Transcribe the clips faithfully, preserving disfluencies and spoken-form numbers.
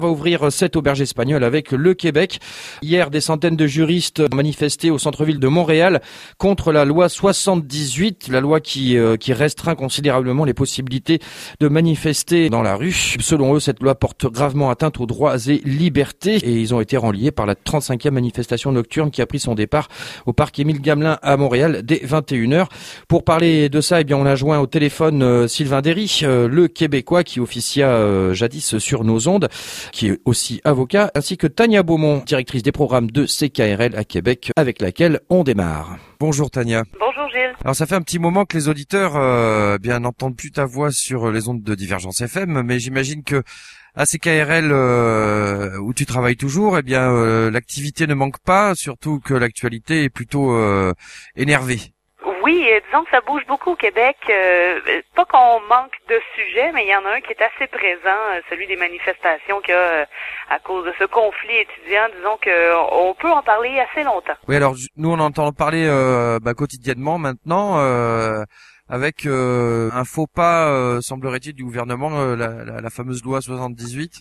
On va ouvrir cette auberge espagnole avec le Québec. Hier, des centaines de juristes ont manifesté au centre-ville de Montréal contre la loi soixante-dix-huit, la loi qui, euh, qui restreint considérablement les possibilités de manifester dans la rue. Selon eux, cette loi porte gravement atteinte aux droits et libertés et ils ont été renliés par la trente-cinquième manifestation nocturne qui a pris son départ au parc Émile Gamelin à Montréal dès vingt et une heures. Pour parler de ça, eh bien, on a joint au téléphone euh, Sylvain Derry, euh, le Québécois qui officia euh, jadis sur nos ondes, qui est aussi avocat, ainsi que Tania Beaumont, directrice des programmes de C K R L à Québec, avec laquelle on démarre. Bonjour Tania. Bonjour Gilles. Alors ça fait un petit moment que les auditeurs euh, bien n'entendent plus ta voix sur les ondes de Divergence F M, mais j'imagine que à C K R L euh, où tu travailles toujours, eh bien euh, l'activité ne manque pas, surtout que l'actualité est plutôt euh, énervée. Oui, euh, disons que ça bouge beaucoup au Québec. Euh, pas qu'on manque de sujets, mais il y en a un qui est assez présent, euh, celui des manifestations qu'il y a euh, à cause de ce conflit étudiant. Disons qu'on peut en parler assez longtemps. Oui, alors nous on entend parler euh, bah, quotidiennement maintenant, euh, avec euh, un faux pas, euh, semblerait-il, du gouvernement, euh, la, la, la fameuse loi soixante-dix-huit,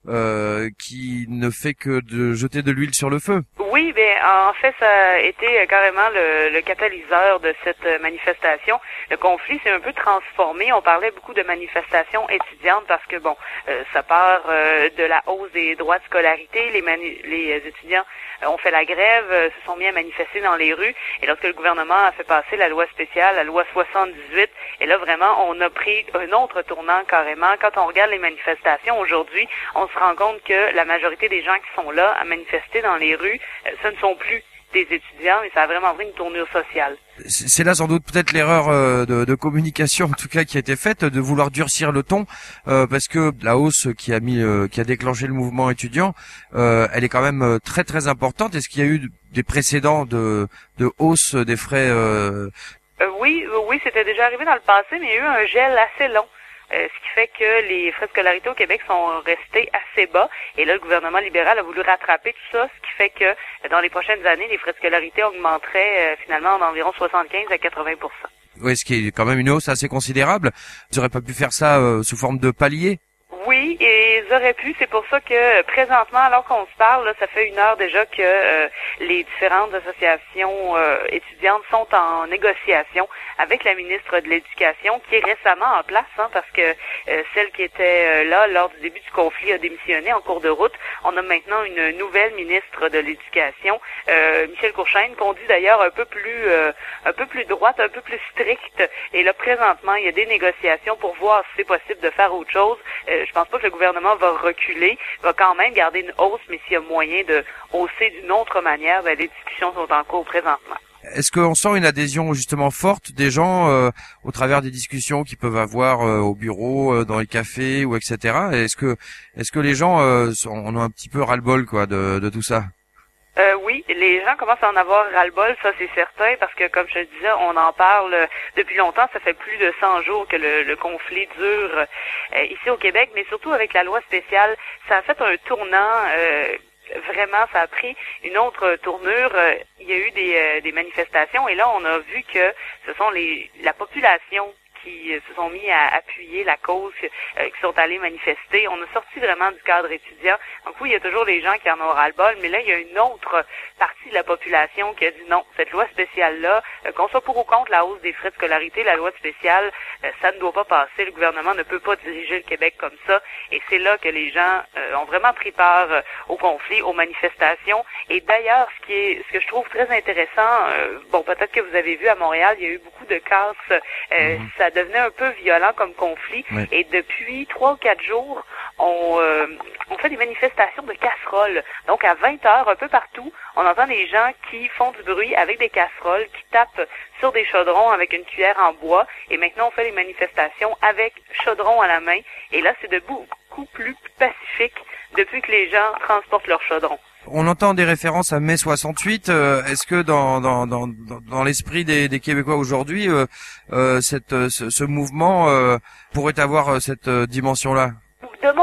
euh, qui ne fait que de jeter de l'huile sur le feu. Oui, ben en fait, ça a été carrément le, le catalyseur de cette manifestation. Le conflit s'est un peu transformé. On parlait beaucoup de manifestations étudiantes parce que, bon, euh, ça part euh, de la hausse des droits de scolarité. Les, mani- les étudiants euh, ont fait la grève, euh, se sont mis à manifester dans les rues. Et lorsque le gouvernement a fait passer la loi spéciale, la loi soixante-dix-huit, et là, vraiment, on a pris un autre tournant carrément. Quand on regarde les manifestations aujourd'hui, on se rend compte que la majorité des gens qui sont là à manifester dans les rues, ce ne sont plus des étudiants, mais ça a vraiment pris une tournure sociale. C'est là sans doute peut-être l'erreur euh, de, de communication, en tout cas, qui a été faite, de vouloir durcir le ton, euh, parce que la hausse qui a mis, euh, qui a déclenché le mouvement étudiant, euh, elle est quand même très très importante. Est-ce qu'il y a eu des précédents de, de hausse des frais euh... Euh, Oui, oui, c'était déjà arrivé dans le passé, mais il y a eu un gel assez long. Euh, ce qui fait que les frais de scolarité au Québec sont restés assez bas. Et là, le gouvernement libéral a voulu rattraper tout ça, ce qui fait que euh, dans les prochaines années, les frais de scolarité augmenteraient euh, finalement d'environ soixante-quinze à quatre-vingts pour cent. Oui, ce qui est quand même une hausse assez considérable. Ils n'auraient pas pu faire ça euh, sous forme de palier? Oui, et ils auraient pu. C'est pour ça que présentement, alors qu'on se parle, là, ça fait une heure déjà que euh, les différentes associations euh, étudiantes sont en négociation avec la ministre de l'Éducation, qui est récemment en place, hein, parce que euh, celle qui était euh, là lors du début du conflit a démissionné en cours de route. On a maintenant une nouvelle ministre de l'Éducation, euh, Michel Courchaine, qu'on dit d'ailleurs un peu plus euh, un peu plus droite, un peu plus stricte. Et là, présentement, il y a des négociations pour voir si c'est possible de faire autre chose. Euh, je pense pas que le gouvernement va reculer, va quand même garder une hausse, mais s'il y a moyen de hausser d'une autre manière, ben, les discussions sont en cours présentement. Est-ce qu'on sent une adhésion justement forte des gens euh, au travers des discussions qu'ils peuvent avoir euh, au bureau, euh, dans les cafés ou et cetera. Est-ce que est-ce que les gens euh, sont, en ont un petit peu ras-le-bol quoi de, de tout ça? Euh, oui, les gens commencent à en avoir ras-le-bol, ça c'est certain, parce que comme je te disais, on en parle depuis longtemps, ça fait plus de cent jours que le, le conflit dure euh, ici au Québec, mais surtout avec la loi spéciale, ça a fait un tournant, euh, vraiment, ça a pris une autre tournure. Il y a eu des, euh, des manifestations, et là on a vu que ce sont les la population qui se sont mis à appuyer la cause, euh, qui sont allés manifester. On a sorti vraiment du cadre étudiant. Donc oui, il y a toujours les gens qui en ont ras-le-bol, mais là, il y a une autre partie de la population qui a dit non, cette loi spéciale-là, euh, qu'on soit pour ou contre la hausse des frais de scolarité, la loi spéciale, euh, ça ne doit pas passer. Le gouvernement ne peut pas diriger le Québec comme ça. Et c'est là que les gens euh, ont vraiment pris part euh, au conflit, aux manifestations. Et d'ailleurs, ce qui est, ce que je trouve très intéressant, euh, bon, peut-être que vous avez vu à Montréal, il y a eu beaucoup de casses. Euh, mm-hmm. Ça devenait un peu violent comme conflit. Oui. Et depuis trois ou quatre jours, on, euh, on fait des manifestations de casseroles. Donc à vingt heures, un peu partout, on entend des gens qui font du bruit avec des casseroles, qui tapent sur des chaudrons avec une cuillère en bois. Et maintenant, on fait des manifestations avec chaudron à la main. Et là, c'est de beaucoup plus pacifique depuis que les gens transportent leurs chaudrons. On entend des références à mai soixante-huit. Euh, est-ce que dans dans dans dans l'esprit des, des Québécois aujourd'hui, euh, euh, cette ce, ce mouvement euh, pourrait avoir cette euh, dimension-là? De mon point de vue,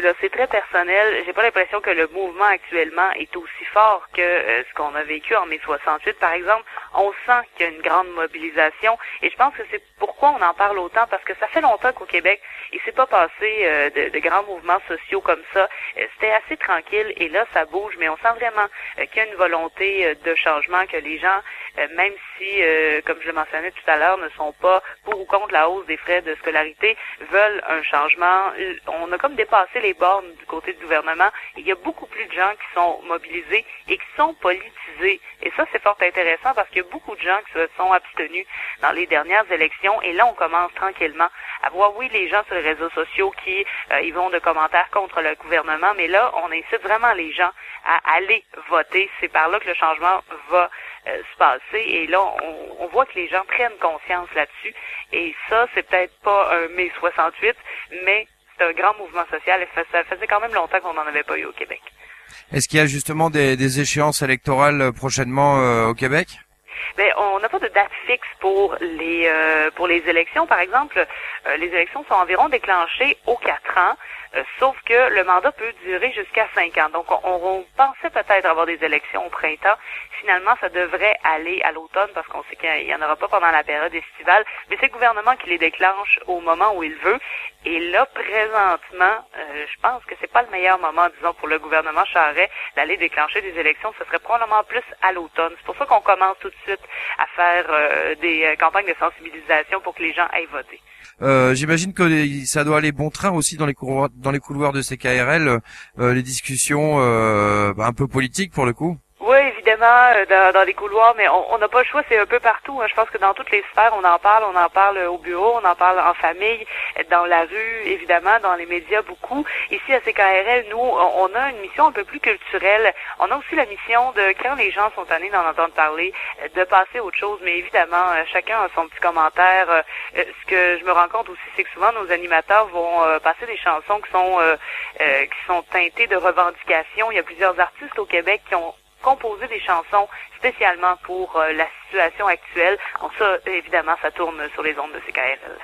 là-dessus. Là, c'est très personnel. J'ai pas l'impression que le mouvement actuellement est aussi fort que euh, ce qu'on a vécu en mai soixante-huit, par exemple. On sent qu'il y a une grande mobilisation, et je pense que c'est pourquoi on en parle autant, parce que ça fait longtemps qu'au Québec, il s'est pas passé euh, de, de grands mouvements sociaux comme ça. Euh, c'était assez tranquille, et là, ça bouge, mais on sent vraiment euh, qu'il y a une volonté euh, de changement, que les gens, euh, même si, euh, comme je le mentionnais tout à l'heure, ne sont pas pour ou contre la hausse des frais de scolarité, veulent un changement. On a comme dépassé les bornes du côté du gouvernement. Il y a beaucoup plus de gens qui sont mobilisés et qui sont politisés. Et ça, c'est fort intéressant parce qu'il y a beaucoup de gens qui se sont abstenus dans les dernières élections. Et là, on commence tranquillement à voir, oui, les gens sur les réseaux sociaux qui euh, ils vont de commentaires contre le gouvernement, mais là, on incite vraiment les gens à aller voter. C'est par là que le changement va euh, se passer. Et là, on, on voit que les gens prennent conscience là-dessus. Et ça, c'est peut-être pas un mai soixante-huit, mais c'est un grand mouvement social. Et ça faisait quand même longtemps qu'on n'en avait pas eu au Québec. Est-ce qu'il y a justement des, des échéances électorales prochainement euh, au Québec? Ben, on n'a pas de date fixe pour les euh, pour les élections. Par exemple, euh, les élections sont environ déclenchées aux quatre ans, euh, sauf que le mandat peut durer jusqu'à cinq ans. Donc, on, on pensait peut-être avoir des élections au printemps. Finalement, ça devrait aller à l'automne parce qu'on sait qu'il n'y en aura pas pendant la période estivale. Mais c'est le gouvernement qui les déclenche au moment où il veut. Et là, présentement, euh, je pense que c'est pas le meilleur moment, disons, pour le gouvernement Charest d'aller déclencher des élections. Ce serait probablement plus à l'automne. C'est pour ça qu'on commence tout de suite à faire euh, des euh, campagnes de sensibilisation pour que les gens aillent voter. Euh, j'imagine que les, ça doit aller bon train aussi dans les couloirs, dans les couloirs de C K R L, euh, les discussions euh, un peu politiques pour le coup. Oui, évidemment, euh, dans, dans les couloirs, mais on n'a pas le choix, c'est un peu partout. Hein. Je pense que dans toutes les sphères, on en parle, on en parle au bureau, on en parle en famille, dans la rue, évidemment, dans les médias, beaucoup. Ici, à C K R L, nous, on a une mission un peu plus culturelle. On a aussi la mission de, quand les gens sont tannés d'en entendre parler, de passer à autre chose. Mais évidemment, chacun a son petit commentaire. Ce que je me rends compte aussi, c'est que souvent, nos animateurs vont passer des chansons qui sont, euh, qui sont teintées de revendications. Il y a plusieurs artistes au Québec qui ont composer des chansons spécialement pour euh, la situation actuelle. Donc ça, évidemment, ça tourne sur les ondes de C K R L.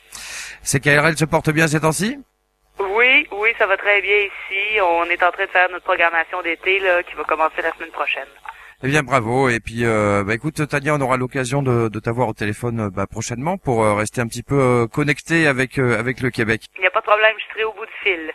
C K R L se porte bien ces temps-ci? Oui, oui, ça va très bien ici. On est en train de faire notre programmation d'été là, qui va commencer la semaine prochaine. Eh bien, bravo. Et puis, euh, bah, écoute, Tania, on aura l'occasion de, de t'avoir au téléphone bah, prochainement pour euh, rester un petit peu euh, connecté avec euh, avec le Québec. Il n'y a pas de problème, je serai au bout du fil.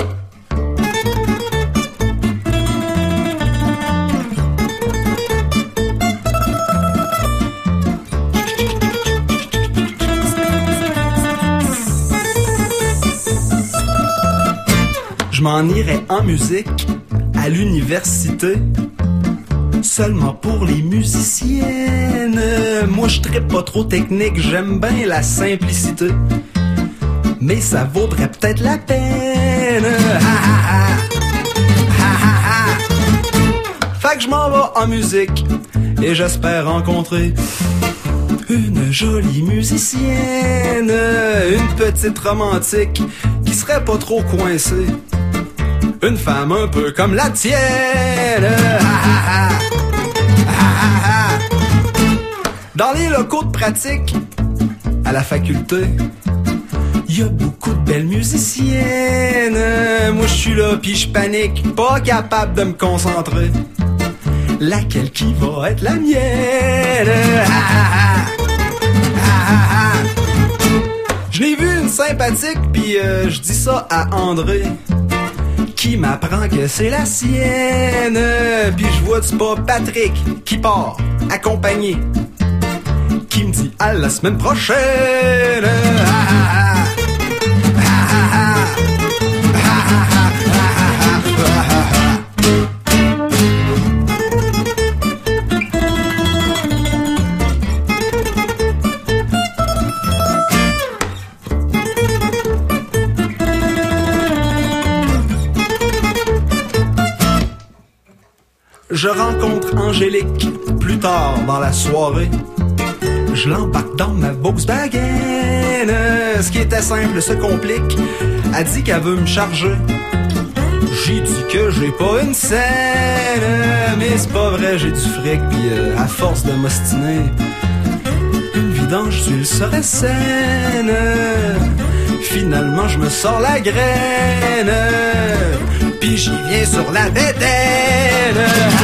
Je m'en irais en musique à l'université, seulement pour les musiciennes. Moi je traite pas trop technique, j'aime bien la simplicité, mais ça vaudrait peut-être la peine. Ha, ha, ha. Ha, ha, ha. Fait que je m'en vais en musique et j'espère rencontrer une jolie musicienne, une petite romantique qui serait pas trop coincée, une femme un peu comme la tienne. Ah, ah, ah. Ah, ah. Dans les locaux de pratique à la faculté, y a beaucoup de belles musiciennes. Moi je suis là pis je panique, pas capable de me concentrer. Laquelle qui va être la mienne? Ah, ah, ah, ah. Je l'ai vu une sympathique pis euh, je dis ça à André, qui m'apprend que c'est la sienne. Puis je vois du pas Patrick qui part accompagné, qui me dit à la semaine prochaine. Ah, ah, ah. Je rencontre Angélique plus tard dans la soirée. Je l'embarque dans ma Volkswagen. Ce qui était simple se complique. Elle dit qu'elle veut me charger. J'ai dit que j'ai pas une scène, mais c'est pas vrai, j'ai du fric. Pis euh, à force de m'ostiner, une vidange, tu le serais saine. Finalement, je me sors la graine, puis j'y viens sur la bédaine.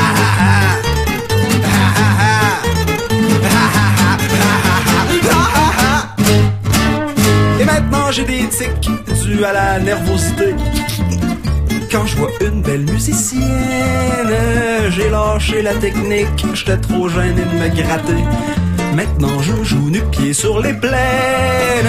Et maintenant, j'ai des tics dus à la nervosité. Quand je vois une belle musicienne, j'ai lâché la technique, j'étais trop gêné de me gratter. Maintenant je joue nu-pied sur les plaines.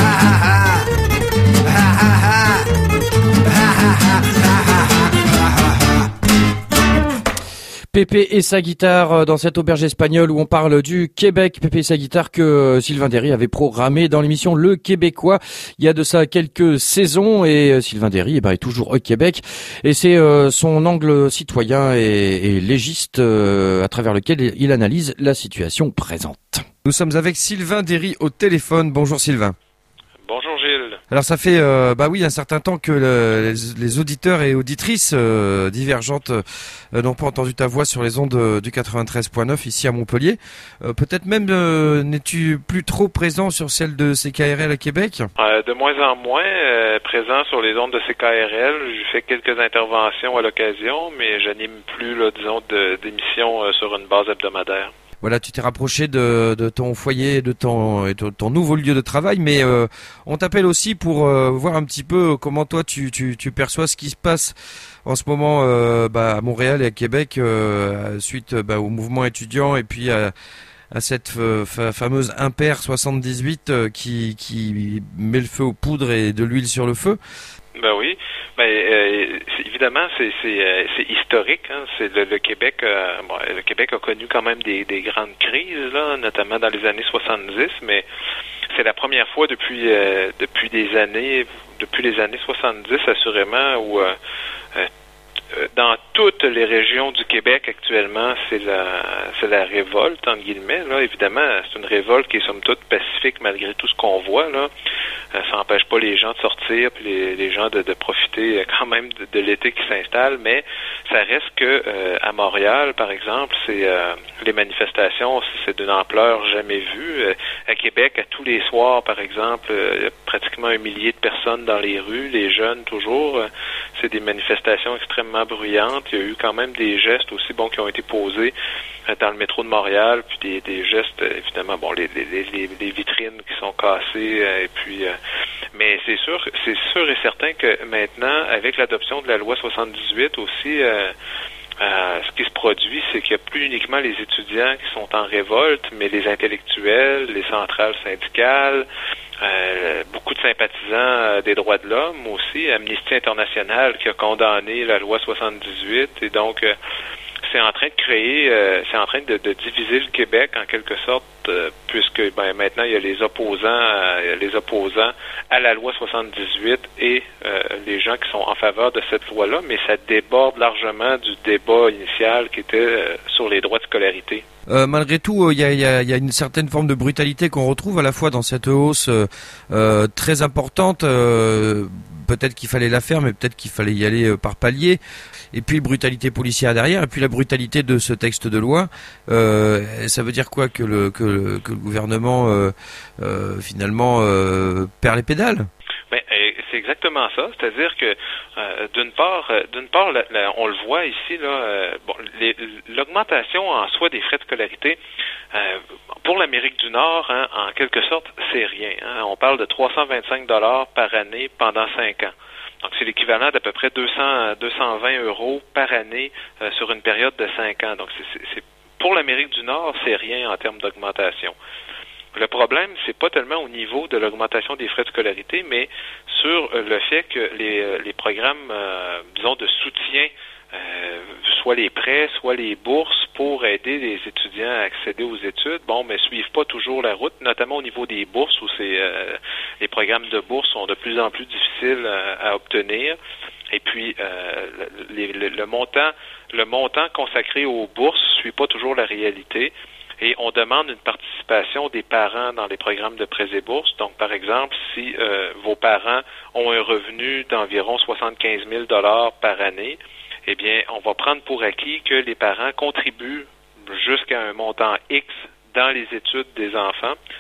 Pépé et sa guitare dans cette auberge espagnole où on parle du Québec. Pépé et sa guitare que Sylvain Derry avait programmé dans l'émission Le Québécois il y a de ça quelques saisons, et Sylvain Derry eh ben, est toujours au Québec, et c'est euh, son angle citoyen et, et légiste euh, à travers lequel il analyse la situation présente. Nous sommes avec Sylvain Derry au téléphone. Bonjour Sylvain. Bonjour Gilles. Alors ça fait euh, bah oui un certain temps que le, les, les auditeurs et auditrices euh, divergentes euh, n'ont pas entendu ta voix sur les ondes euh, du quatre-vingt-treize point neuf ici à Montpellier. Euh, peut-être même euh, n'es-tu plus trop présent sur celle de C K R L à Québec? Euh, de moins en moins euh, présent sur les ondes de C K R L. J'ai fait quelques interventions à l'occasion, mais j'anime plus là, disons de, d'émissions euh, sur une base hebdomadaire. Voilà, tu t'es rapproché de, de ton foyer, de ton, de ton nouveau lieu de travail, mais euh, on t'appelle aussi pour euh, voir un petit peu comment toi tu, tu, tu perçois ce qui se passe en ce moment euh, bah, à Montréal et à Québec euh, suite bah, au mouvement étudiant et puis à, à cette euh, fa- fameuse impair soixante-dix-huit euh, qui, qui met le feu aux poudres et de l'huile sur le feu. Ben oui, ben euh, c'est, évidemment c'est c'est, euh, c'est historique. Hein. C'est le, le Québec. Euh, bon, le Québec a connu quand même des, des grandes crises là, notamment dans les années soixante-dix, mais c'est la première fois depuis euh, depuis des années, depuis les années soixante-dix assurément, où euh, euh, dans toutes les régions du Québec actuellement, c'est la c'est la révolte entre guillemets. Là, évidemment, c'est une révolte qui est somme toute pacifique malgré tout ce qu'on voit là. Ça n'empêche pas les gens de sortir, puis les, les gens de, de profiter quand même de, de l'été qui s'installe, mais ça reste que euh, à Montréal, par exemple, c'est euh, les manifestations, c'est d'une ampleur jamais vue. Euh, à Québec, à tous les soirs, par exemple, euh, il y a pratiquement un millier de personnes dans les rues, les jeunes toujours. Euh, c'est des manifestations extrêmement bruyantes. Il y a eu quand même des gestes aussi bons qui ont été posés euh, dans le métro de Montréal, puis des, des gestes, euh, évidemment, bon, les, les, les, les vitrines qui sont cassées, euh, et puis euh, mais c'est sûr, c'est sûr et certain que maintenant, avec l'adoption de la loi soixante-dix-huit aussi, euh, euh, ce qui se produit, c'est qu'il n'y a plus uniquement les étudiants qui sont en révolte, mais les intellectuels, les centrales syndicales, euh, beaucoup de sympathisants euh, des droits de l'homme aussi, Amnesty International qui a condamné la loi soixante-dix-huit, et donc euh, c'est en train de créer, euh, c'est en train de, de diviser le Québec en quelque sorte, euh, puisque ben, maintenant il y a les opposants, euh, les opposants à la loi soixante-dix-huit et euh, les gens qui sont en faveur de cette loi-là, mais ça déborde largement du débat initial qui était euh, sur les droits de scolarité. Euh, malgré tout, il y a, y, a, y a une certaine forme de brutalité qu'on retrouve à la fois dans cette hausse euh, très importante. Euh, peut-être qu'il fallait la faire, mais peut-être qu'il fallait y aller euh, par palier. Et puis brutalité policière derrière, et puis la brutalité de ce texte de loi. Euh, ça veut dire quoi, que le que le, que le gouvernement euh, euh, finalement euh, perd les pédales? Ben, c'est exactement ça. C'est-à-dire que euh, d'une part, euh, d'une part, la, la, on le voit ici là. Euh, bon, les, l'augmentation en soi des frais de scolarité euh, pour l'Amérique du Nord, hein, en quelque sorte, c'est rien. Hein. On parle de trois cent vingt-cinq dollars par année pendant cinq ans. Donc, c'est l'équivalent d'à peu près deux cents à deux cent vingt euros par année euh, sur une période de cinq ans. Donc, c'est, c'est, c'est, pour l'Amérique du Nord, c'est rien en termes d'augmentation. Le problème, c'est pas tellement au niveau de l'augmentation des frais de scolarité, mais sur le fait que les, les programmes, euh, disons, de soutien, euh, soit les prêts, soit les bourses pour aider les étudiants à accéder aux études, bon, mais suivent pas toujours la route, notamment au niveau des bourses, où c'est euh, les programmes de bourse sont de plus en plus difficiles euh, à obtenir. Et puis, euh, le, le, le montant, le montant consacré aux bourses suit pas toujours la réalité. Et on demande une participation des parents dans les programmes de prêts et bourses. Donc, par exemple, si euh, vos parents ont un revenu d'environ soixante-quinze mille dollars par année, eh bien, on va prendre pour acquis que les parents contribuent jusqu'à un montant X dans les études des enfants.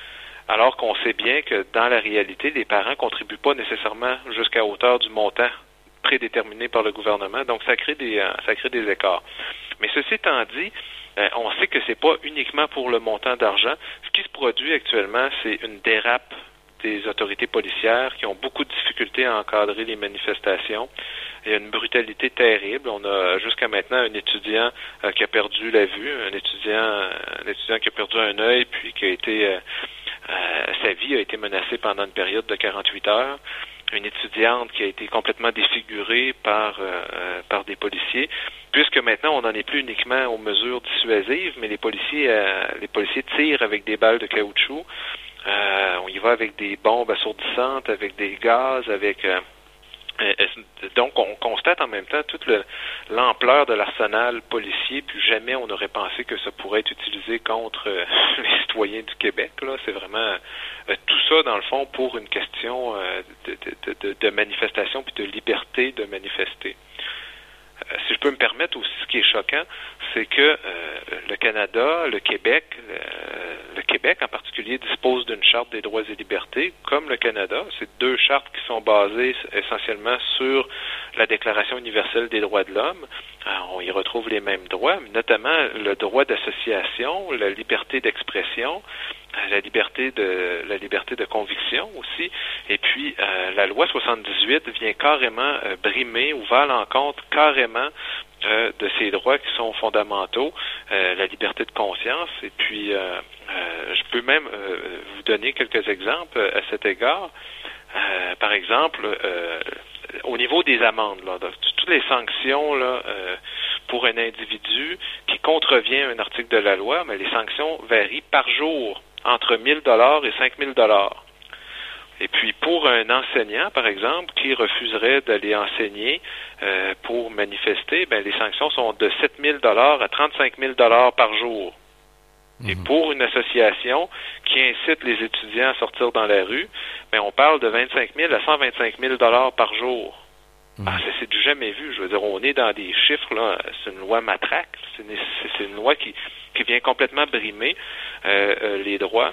alors qu'on sait bien que dans la réalité, les parents contribuent pas nécessairement jusqu'à hauteur du montant prédéterminé par le gouvernement. Donc, ça crée des, ça crée des écarts. Mais ceci étant dit, on sait que c'est pas uniquement pour le montant d'argent. Ce qui se produit actuellement, c'est une dérape des autorités policières qui ont beaucoup de difficultés à encadrer les manifestations. Il y a une brutalité terrible. On a jusqu'à maintenant un étudiant euh, qui a perdu la vue, un étudiant, un étudiant qui a perdu un œil, puis qui a été, euh, euh, sa vie a été menacée pendant une période de quarante-huit heures. Une étudiante qui a été complètement défigurée par euh, par des policiers, puisque maintenant on n'en est plus uniquement aux mesures dissuasives, mais les policiers euh, les policiers tirent avec des balles de caoutchouc. Euh, on y va avec des bombes assourdissantes, avec des gaz, avec euh, euh, donc on constate en même temps toute le, l'ampleur de l'arsenal policier, puis jamais on n'aurait pensé que ça pourrait être utilisé contre euh, les citoyens du Québec. Là, c'est vraiment euh, tout ça dans le fond pour une question euh, de, de, de, de manifestation puis de liberté de manifester. Euh, si je peux me permettre aussi, ce qui est choquant, c'est que euh, le Canada, le Québec, euh, le Québec en particulier dispose d'une charte des droits et libertés, comme le Canada. C'est deux chartes qui sont basées essentiellement sur la Déclaration universelle des droits de l'homme. Alors, on y retrouve les mêmes droits, notamment le droit d'association, la liberté d'expression, la liberté de la liberté de conviction aussi. Et puis euh, la loi soixante-dix-huit vient carrément euh, brimer ou va à l'encontre carrément euh, de ces droits qui sont fondamentaux, euh, la liberté de conscience. Et puis euh, euh, je peux même euh, vous donner quelques exemples à cet égard. Euh, par exemple, euh, au niveau des amendes, là, donc, toutes les sanctions là, euh, pour un individu qui contrevient un article de la loi, mais les sanctions varient par jour entre mille dollars et cinq mille dollars. Et puis pour un enseignant, par exemple, qui refuserait d'aller enseigner euh, pour manifester, ben les sanctions sont de sept mille dollars à trente-cinq mille dollars par jour. Mmh. Et pour une association qui incite les étudiants à sortir dans la rue, ben on parle de vingt-cinq mille à cent vingt-cinq mille dollars par jour. Mmh. Ah, c'est, c'est du jamais vu. Je veux dire, on est dans des chiffres, là. C'est une loi matraque. C'est une, c'est une loi qui, qui vient complètement brimer euh, euh, les droits.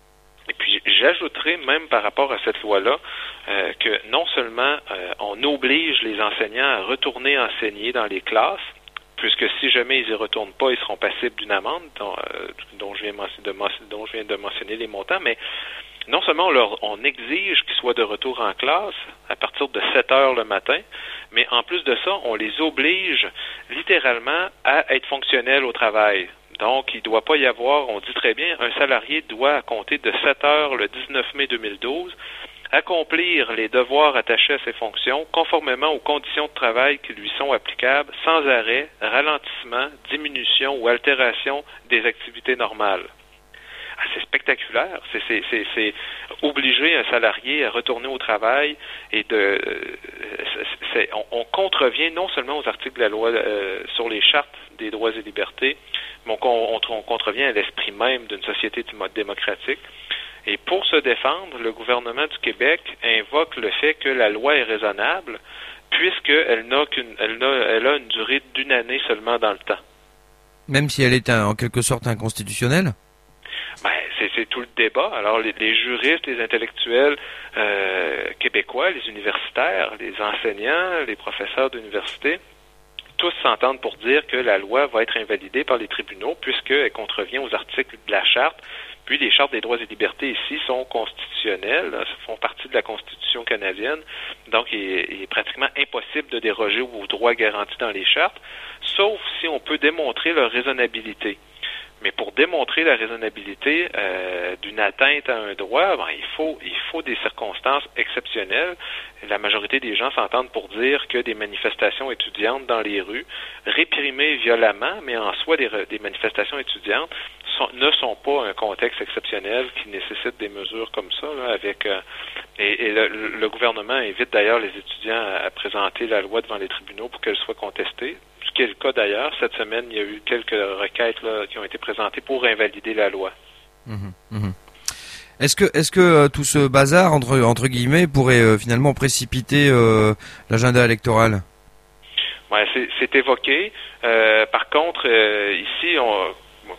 Et puis, j'ajouterais même par rapport à cette loi-là euh, que non seulement euh, on oblige les enseignants à retourner enseigner dans les classes, puisque si jamais ils y retournent pas, ils seront passibles d'une amende dont, euh, dont, je viens de, dont je viens de mentionner les montants, mais non seulement on, leur, on exige qu'ils soient de retour en classe à partir de sept heures le matin, mais en plus de ça, on les oblige littéralement à être fonctionnels au travail. Donc, il ne doit pas y avoir, on dit très bien, un salarié doit, à compter de sept heures le dix-neuf mai deux mille douze, accomplir les devoirs attachés à ses fonctions conformément aux conditions de travail qui lui sont applicables, sans arrêt, ralentissement, diminution ou altération des activités normales. Ah, c'est spectaculaire. C'est, c'est, c'est, c'est obliger un salarié à retourner au travail et de, c'est, c'est, on, on contrevient non seulement aux articles de la loi euh, sur les chartes des droits et libertés, mais on, on, on contrevient à l'esprit même d'une société démocratique. Et pour se défendre, le gouvernement du Québec invoque le fait que la loi est raisonnable, puisqu'elle n'a qu'une, elle n'a, elle a une durée d'une année seulement dans le temps. Même si elle est un, en quelque sorte inconstitutionnelle? Ben, c'est, c'est tout le débat. Alors, les, les juristes, les intellectuels euh, québécois, les universitaires, les enseignants, les professeurs d'université, tous s'entendent pour dire que la loi va être invalidée par les tribunaux puisqu'elle contrevient aux articles de la Charte. Puis les chartes des droits et libertés ici sont constitutionnelles, font partie de la Constitution canadienne. Donc, il est, il est pratiquement impossible de déroger aux droits garantis dans les chartes, sauf si on peut démontrer leur raisonnabilité. Mais pour démontrer la raisonnabilité euh, d'une atteinte à un droit, ben, il faut il faut des circonstances exceptionnelles. La majorité des gens s'entendent pour dire que des manifestations étudiantes dans les rues, réprimées violemment, mais en soi des, des manifestations étudiantes, sont, ne sont pas un contexte exceptionnel qui nécessite des mesures comme ça. Là, avec euh, et, et le, le gouvernement invite d'ailleurs les étudiants à présenter la loi devant les tribunaux pour qu'elle soit contestée. Ce qui est le cas d'ailleurs. Cette semaine, il y a eu quelques requêtes là, qui ont été présentées pour invalider la loi. Mmh, mmh. Est-ce que, est-ce que euh, tout ce bazar, entre, entre guillemets, pourrait euh, finalement précipiter euh, l'agenda électoral? Ouais, c'est, c'est évoqué. Euh, par contre, euh, ici, on,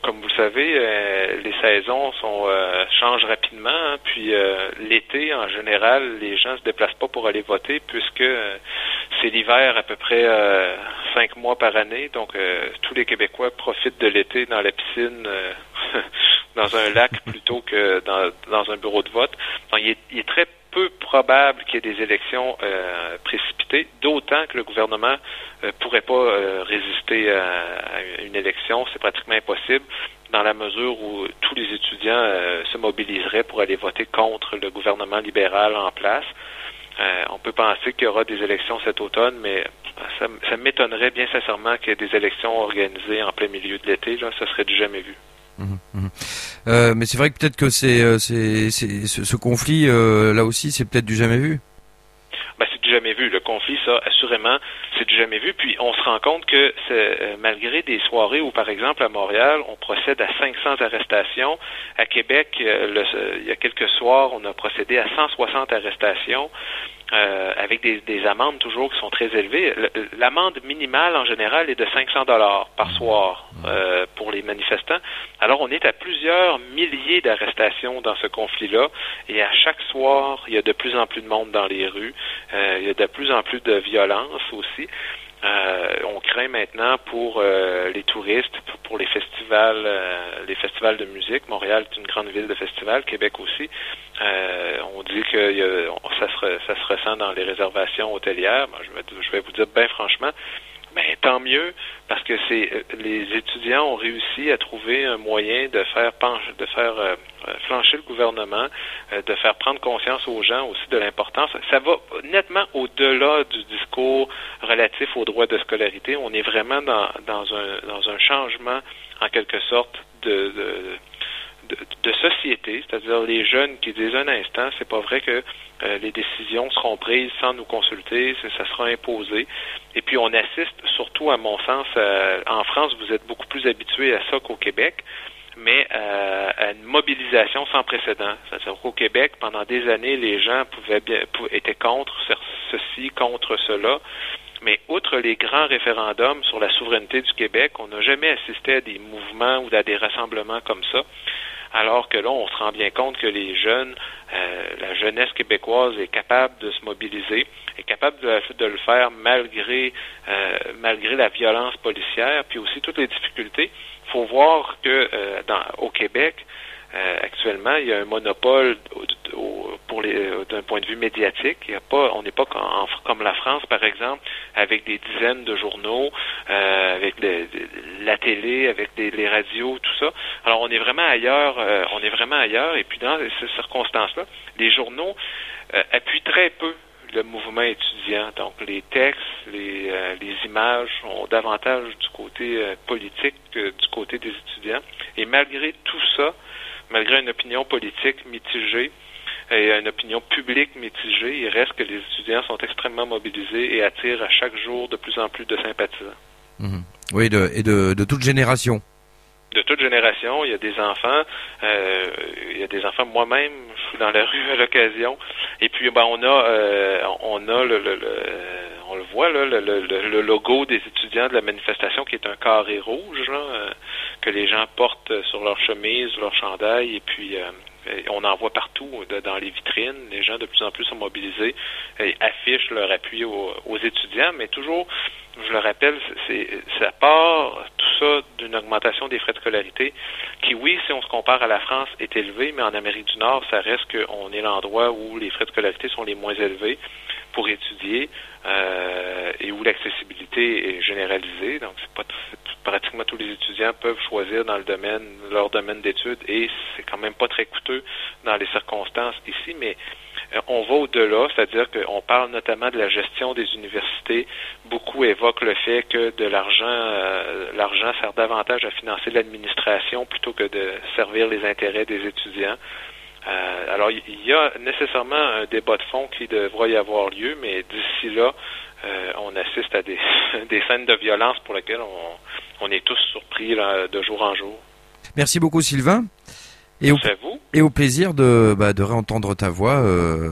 comme vous le savez, euh, les saisons sont euh, changent rapidement. Hein, puis euh, l'été, en général, les gens se déplacent pas pour aller voter puisque euh, c'est l'hiver à peu près euh, cinq mois par année. Donc, euh, tous les Québécois profitent de l'été dans la piscine, euh, dans un lac plutôt que dans, dans un bureau de vote. Donc, il est, il est très peu probable qu'il y ait des élections euh, précipitées, d'autant que le gouvernement euh, pourrait pas euh, résister à, à une élection. C'est pratiquement impossible dans la mesure où tous les étudiants euh, se mobiliseraient pour aller voter contre le gouvernement libéral en place. Euh, on peut penser qu'il y aura des élections cet automne, mais ça, ça m'étonnerait bien sincèrement qu'il y ait des élections organisées en plein milieu de l'été. Là, ça serait du jamais vu. Mmh, mmh. Euh, mais c'est vrai que peut-être que c'est, c'est, c'est ce, ce conflit euh, là aussi c'est peut-être du jamais vu. Ben, c'est du jamais vu. Le conflit, ça, assurément, c'est du jamais vu. Puis on se rend compte que c'est, euh, malgré des soirées où, par exemple, à Montréal, on procède à cinq cents arrestations. À Québec, euh, le, euh, il y a quelques soirs, on a procédé à cent soixante arrestations. Euh, avec des, des amendes toujours qui sont très élevées. L'amende minimale, en général, est de cinq cents dollars par soir euh, pour les manifestants. Alors, on est à plusieurs milliers d'arrestations dans ce conflit-là, et à chaque soir, il y a de plus en plus de monde dans les rues. Euh, il y a de plus en plus de violence aussi. Euh, on craint maintenant pour euh, les touristes, pour, pour les festivals, euh, les festivals de musique. Montréal est une grande ville de festivals, Québec aussi. Euh, on dit que y a, ça, se, ça se ressent dans les réservations hôtelières. Ben, je, vais, je vais vous dire bien franchement, ben, tant mieux, parce que c'est les étudiants ont réussi à trouver un moyen de faire pencher, de faire euh, flancher le gouvernement, euh, de faire prendre conscience aux gens aussi de l'importance. Ça va nettement au-delà du discours relatif aux droits de scolarité. On est vraiment dans, dans un dans un changement, en quelque sorte, de, de De, de société, c'est-à-dire les jeunes qui disent un instant, c'est pas vrai que euh, les décisions seront prises sans nous consulter, ça sera imposé. Et puis on assiste surtout, à mon sens, euh, en France, vous êtes beaucoup plus habitués à ça qu'au Québec, mais euh, à une mobilisation sans précédent. C'est-à-dire qu'au Québec, pendant des années, les gens pouvaient bien, pouvaient, étaient contre ceci, contre cela. Mais outre les grands référendums sur la souveraineté du Québec, on n'a jamais assisté à des mouvements ou à des rassemblements comme ça. Alors que là, on se rend bien compte que les jeunes, euh, la jeunesse québécoise est capable de se mobiliser, est capable de, de le faire malgré euh, malgré la violence policière, puis aussi toutes les difficultés. Il faut voir que euh, dans, au Québec, euh, actuellement, il y a un monopole au, au, pour les, d'un point de vue médiatique. Il y a pas, on n'est pas en, comme la France, par exemple, avec des dizaines de journaux, euh, avec de, de, la télé, avec des, les radios, tout ça. Alors, on est vraiment ailleurs. Euh, on est vraiment ailleurs. Et puis, dans ces circonstances-là, les journaux euh, appuient très peu le mouvement étudiant. Donc, les textes, les, euh, les images sont davantage du côté euh, politique que du côté des étudiants. Et malgré tout ça, malgré une opinion politique mitigée et une opinion publique mitigée, il reste que les étudiants sont extrêmement mobilisés et attirent à chaque jour de plus en plus de sympathisants. Mmh. Oui, de, et de, de toute génération. De toute génération, il y a des enfants, euh, il y a des enfants, moi-même, je suis dans la rue à l'occasion, et puis ben on a, euh, on a le, le, le on le voit là, le, le, le logo des étudiants de la manifestation qui est un carré rouge là, euh, que les gens portent sur leur chemise, leur chandail, et puis euh, on en voit partout de, dans les vitrines. Les gens de plus en plus sont mobilisés et affichent leur appui aux, aux étudiants, mais toujours, je le rappelle, c'est, ça part tout ça d'une augmentation des frais de scolarité qui, oui, si on se compare à la France, est élevée, mais en Amérique du Nord, ça reste qu'on est l'endroit où les frais de scolarité sont les moins élevés pour étudier euh, et où l'accessibilité est généralisée. Donc, c'est pas c'est, pratiquement tous les étudiants peuvent choisir dans le domaine, leur domaine d'études, et c'est quand même pas très coûteux dans les circonstances ici, mais euh, on va au-delà, c'est-à-dire qu'on parle notamment de la gestion des universités. Beaucoup évoquent le fait que de l'argent, euh, l'argent sert davantage à financer l'administration plutôt que de servir les intérêts des étudiants. Euh, alors, il y a nécessairement un débat de fond qui devra y avoir lieu, mais d'ici là, euh, on assiste à des, des scènes de violence pour lesquelles on, on est tous surpris là, de jour en jour. Merci beaucoup, Sylvain. Et au, à vous. Et au plaisir de, bah, de réentendre ta voix. Euh,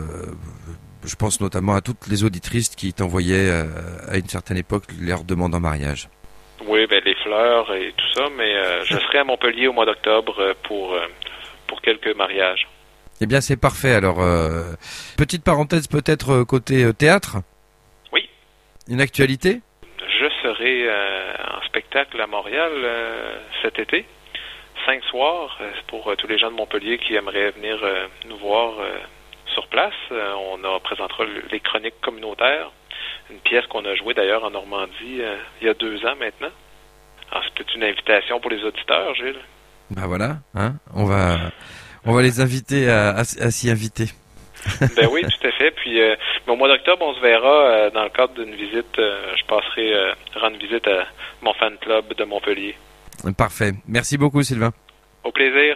je pense notamment à toutes les auditrices qui t'envoyaient euh, à une certaine époque leur demande en mariage. Oui, ben les fleurs et tout ça, mais euh, je serai à Montpellier au mois d'octobre euh, pour euh, pour quelques mariages. Eh bien, c'est parfait. Alors, euh, petite parenthèse peut-être euh, côté euh, théâtre. Oui. Une actualité? Je serai euh, en spectacle à Montréal euh, cet été, cinq soirs, euh, pour euh, tous les gens de Montpellier qui aimeraient venir euh, nous voir euh, sur place. Euh, on a, présentera les chroniques communautaires, une pièce qu'on a jouée d'ailleurs en Normandie euh, il y a deux ans maintenant. Alors, c'est peut-être une invitation pour les auditeurs, Gilles. Ben voilà, hein, on va on va les inviter à, à, à s'y inviter. Ben oui, tout à fait. Puis euh, au mois d'octobre, on se verra euh, dans le cadre d'une visite. Euh, je passerai euh, rendre visite à mon fan club de Montpellier. Parfait. Merci beaucoup, Sylvain. Au plaisir.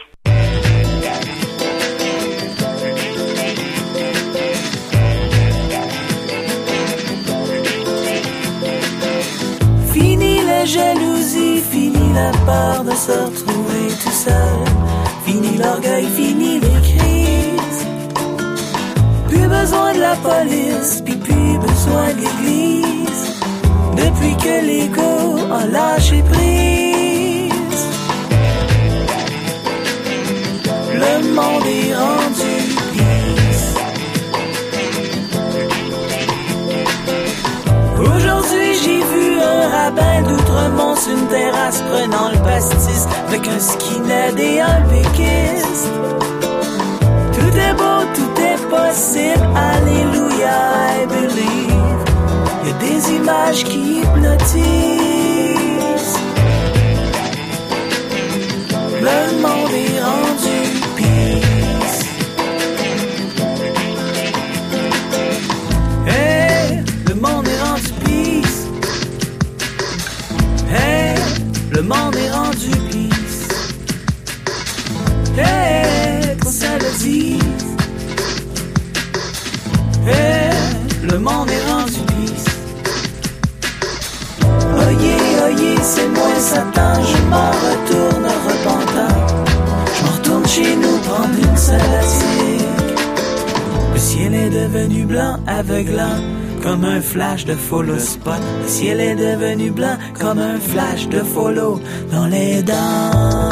Fini la jalousie, fini la peur de se retrouver tout seul. Fini l'orgueil, fini les crises. Plus besoin de la police, puis plus besoin de l'église. Depuis que l'ego a lâché prise, le monde est rendu pisse. Aujourd'hui j'ai vu un rabbin d'Outremont sur une terrasse prenant le pastis avec un skinhead et un péquiste. Tout est beau, tout est possible, alléluia, I believe. Y'a des images qui hypnotisent. Le monde est rendu pisse. Hey, le monde est rendu pisse. Hey, le monde est rendu pisse. Hey, qu'on se le dise. Hey, le monde est rendu pisse. Oyez, oyez, c'est moi Satan, je m'en retourne repentant. Je m'en retourne chez nous prendre une saladique. Le ciel est devenu blanc, aveuglant, comme un flash de follow spot. Le ciel est devenu blanc, comme un flash de follow dans les dents.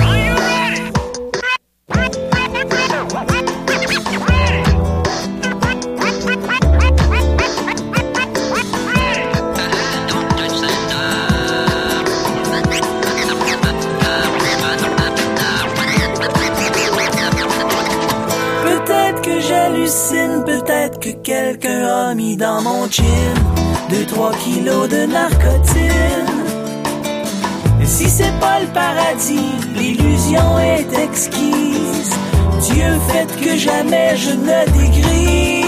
Peut-être que quelqu'un a mis dans mon chin deux, trois kilos de narcotine. Et si c'est pas le paradis, l'illusion est exquise. Dieu fait que jamais je ne dégrise.